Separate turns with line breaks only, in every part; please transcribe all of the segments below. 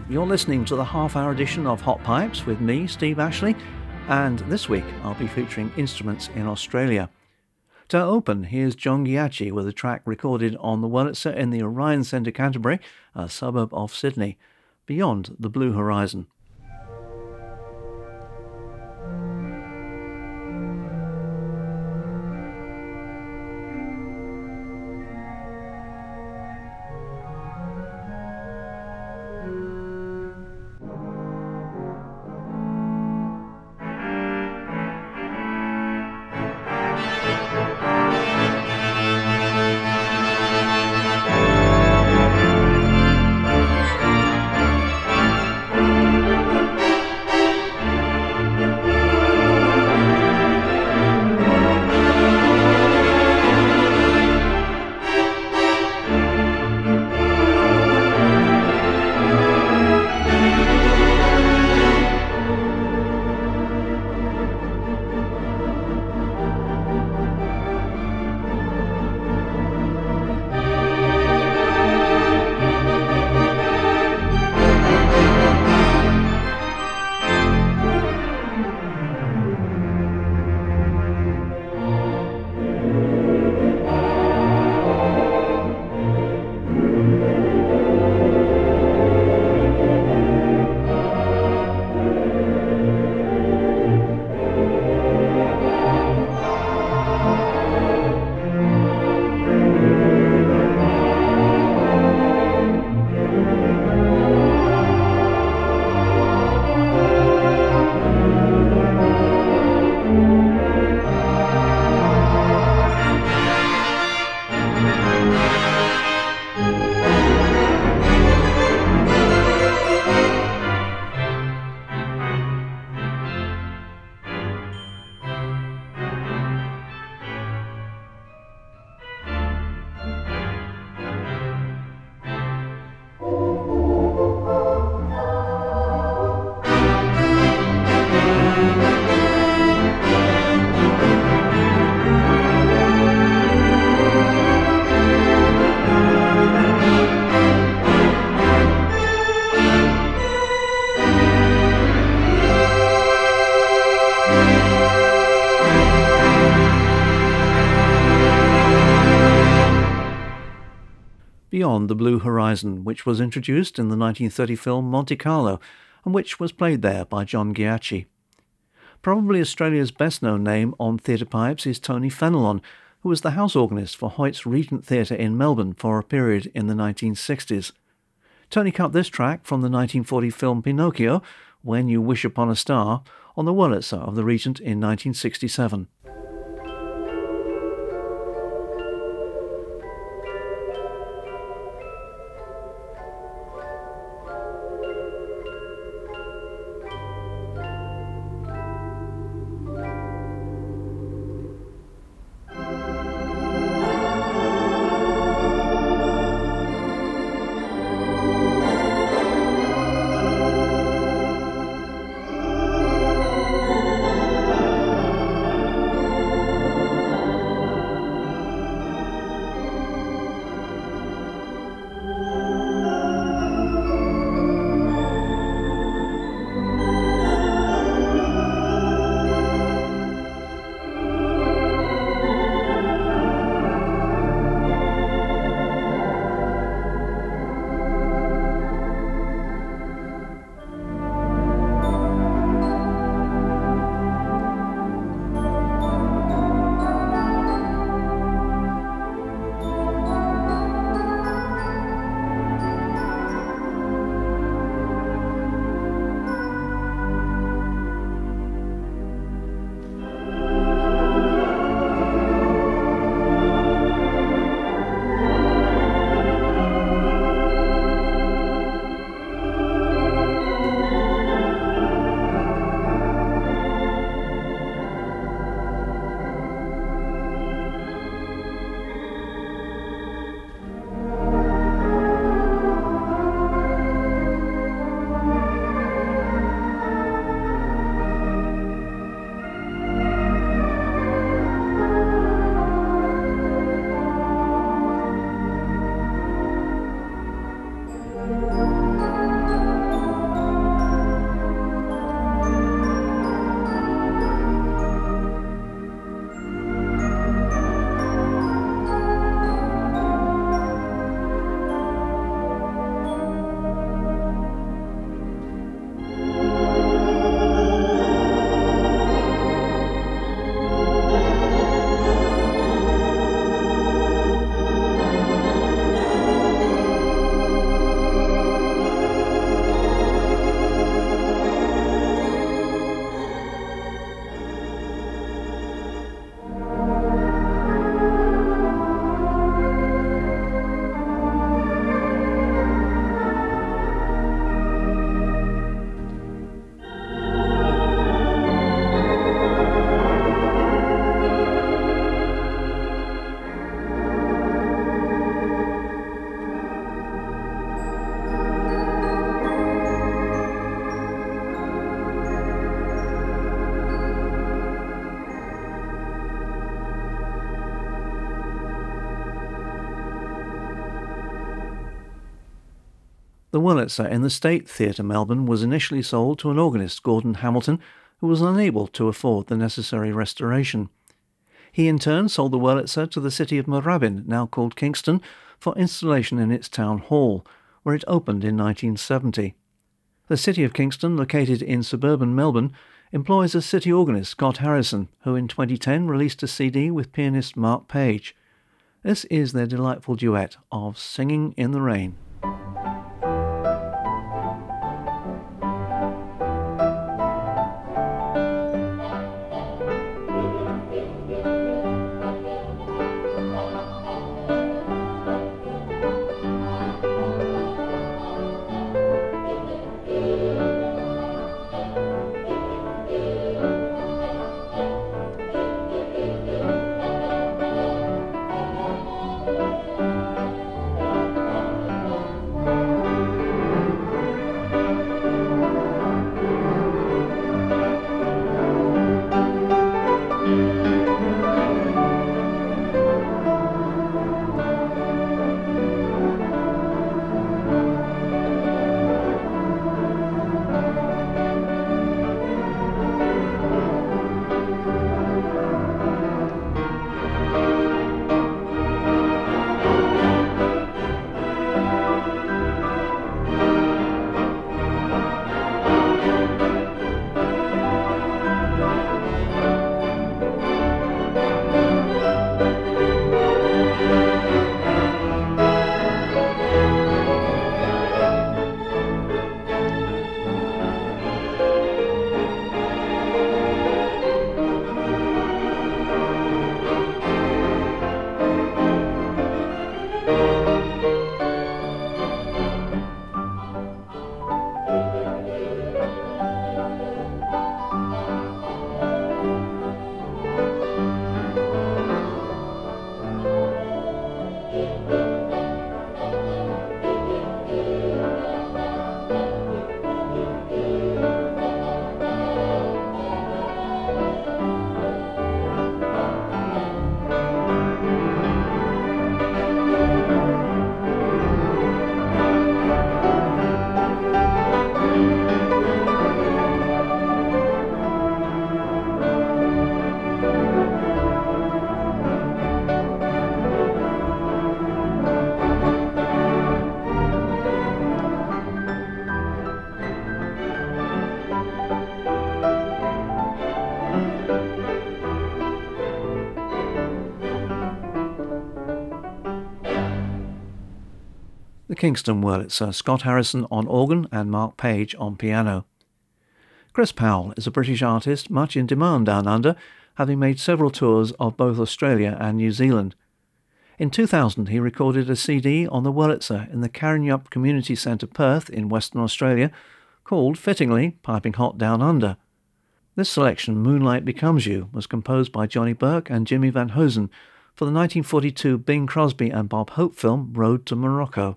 You're listening to the half-hour edition of Hot Pipes with me, Steve Ashley, and this week I'll be featuring instruments in Australia. To open, here's John Ghiacci with a track recorded on the Wurlitzer in the Orion Centre, Canterbury, a suburb of Sydney, Beyond the Blue Horizon. Beyond the Blue Horizon, which was introduced in the 1930 film Monte Carlo, and which was played there by John Ghiacci. Probably Australia's best-known name on theatre pipes is Tony Fenelon, who was the house organist for Hoyt's Regent Theatre in Melbourne for a period in the 1960s. Tony cut this track from the 1940 film Pinocchio, When You Wish Upon a Star, on the Wurlitzer of the Regent in 1967. The Wurlitzer in the State Theatre, Melbourne, was initially sold to an organist, Gordon Hamilton, who was unable to afford the necessary restoration. He in turn sold the Wurlitzer to the city of Moorabbin, now called Kingston, for installation in its town hall, where it opened in 1970. The city of Kingston, located in suburban Melbourne, employs a city organist, Scott Harrison, who in 2010 released a CD with pianist Mark Page. This is their delightful duet of Singing in the Rain. The Kingston Wurlitzer, Scott Harrison on organ and Mark Page on piano. Chris Powell is a British artist much in demand down under, having made several tours of both Australia and New Zealand. In 2000 he recorded a CD on the Wurlitzer in the Karrinyup Community Centre, Perth in Western Australia, called, fittingly, Piping Hot Down Under. This selection, Moonlight Becomes You, was composed by Johnny Burke and Jimmy Van Hosen for the 1942 Bing Crosby and Bob Hope film Road to Morocco.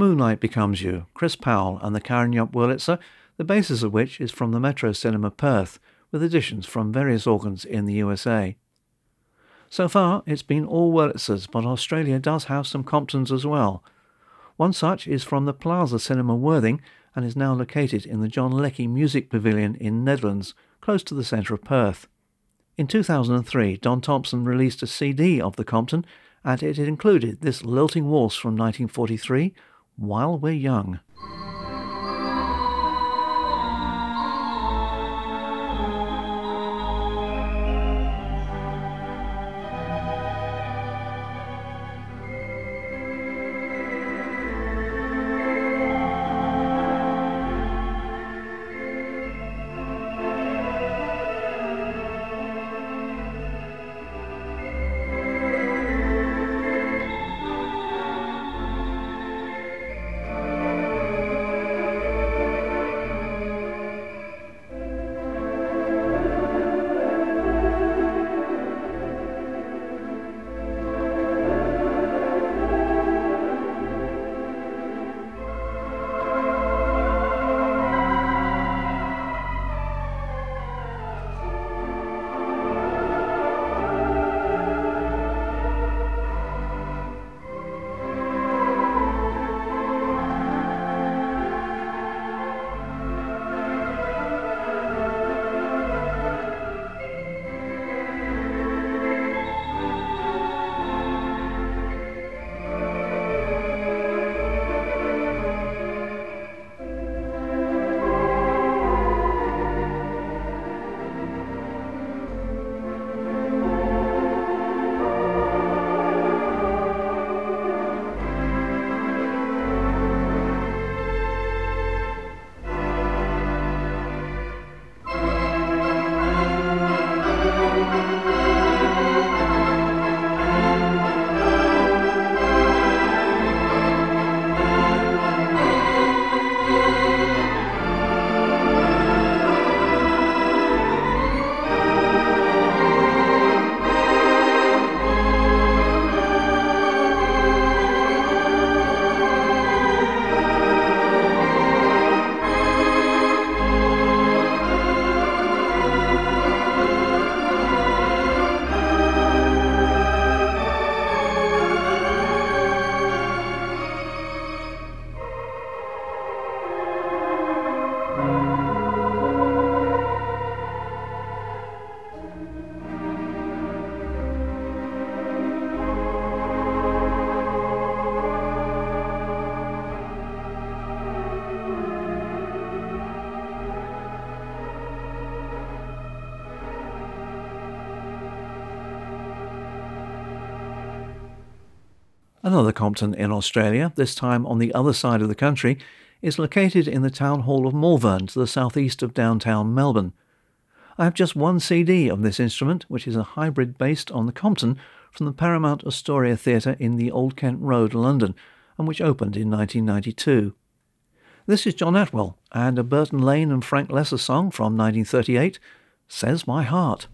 Moonlight Becomes You, Chris Powell and the Karrinyup Wurlitzer, the basis of which is from the Metro Cinema Perth, with additions from various organs in the USA. So far, it's been all Wurlitzers, but Australia does have some Comptons as well. One such is from the Plaza Cinema Worthing and is now located in the John Leckie Music Pavilion in Nedlands, close to the centre of Perth. In 2003, Don Thompson released a CD of the Compton, and it included this lilting waltz from 1943, While We're Young. Another Compton in Australia, this time on the other side of the country, is located in the town hall of Malvern to the southeast of downtown Melbourne. I have just one CD of this instrument, which is a hybrid based on the Compton from the Paramount Astoria Theatre in the Old Kent Road, London, and which opened in 1992. This is John Atwell and a Burton Lane and Frank Lesser song from 1938, Says My Heart.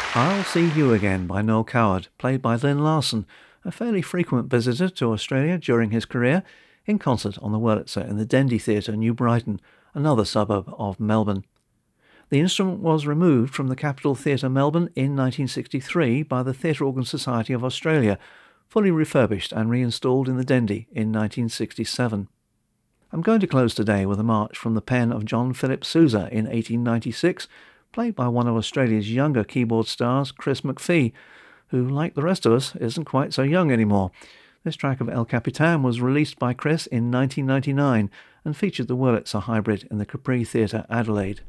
I'll See You Again by Noel Coward, played by Lynn Larson, a fairly frequent visitor to Australia during his career, in concert on the Wurlitzer in the Dendy Theatre, New Brighton, another suburb of Melbourne. The instrument was removed from the Capitol Theatre, Melbourne, in 1963 by the Theatre Organ Society of Australia, fully refurbished and reinstalled in the Dendy in 1967. I'm going to close today with a march from the pen of John Philip Sousa in 1896, played by one of Australia's younger keyboard stars, Chris McPhee, who, like the rest of us, isn't quite so young anymore. This track of El Capitan was released by Chris in 1999 and featured the Wurlitzer hybrid in the Capri Theatre, Adelaide.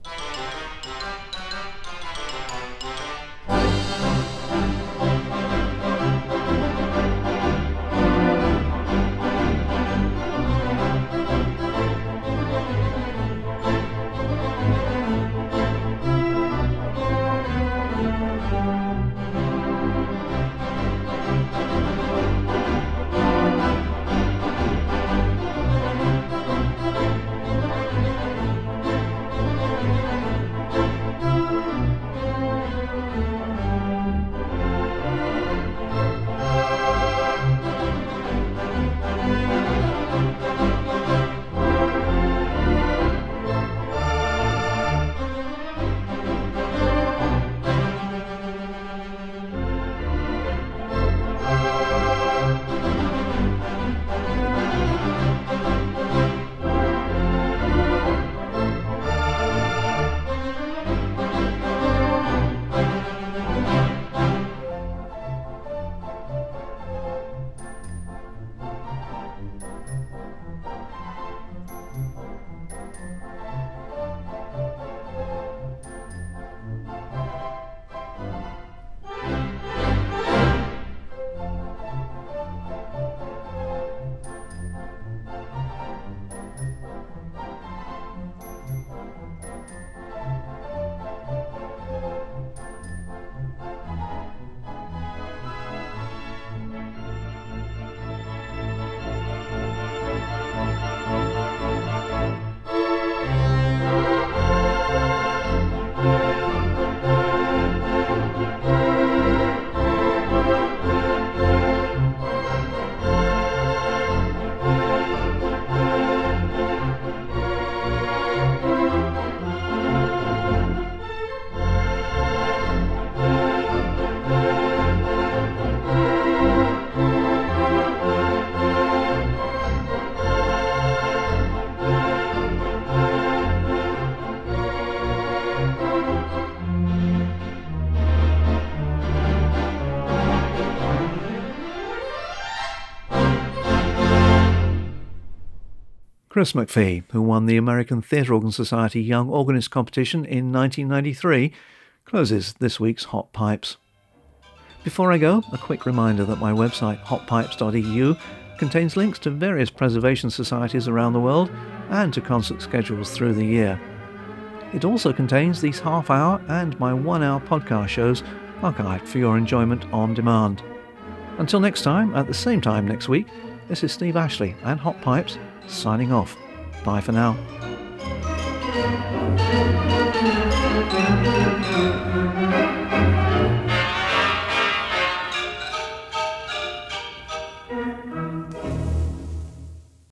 Chris McPhee, who won the American Theatre Organ Society Young Organist Competition in 1993, closes this week's Hot Pipes. Before I go, a quick reminder that my website, hotpipes.eu, contains links to various preservation societies around the world and to concert schedules through the year. It also contains these half-hour and my one-hour podcast shows archived for your enjoyment on demand. Until next time, at the same time next week, this is Steve Ashley and Hot Pipes, signing off. Bye for now.